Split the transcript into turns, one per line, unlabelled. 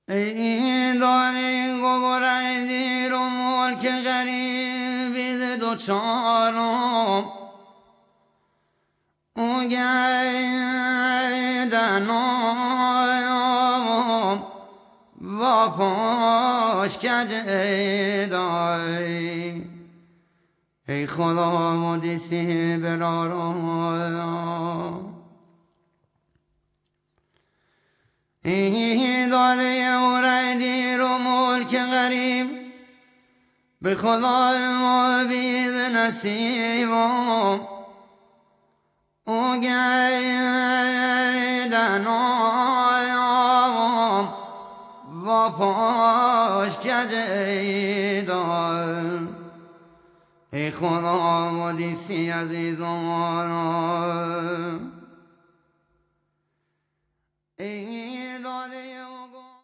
این داری گبره دیر و ملک غریبی دو چارم او گیدنم و پاش کجه دای ای خدا مدیسی برارم این داده موردی رو ملک غریب به خدا ما بید نصیبم او گیدنم و پاش کجه دار ای خدا مدیسی عزیزم